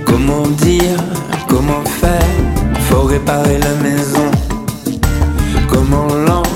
Comment dire, comment faire, faut réparer la maison. Comment lancer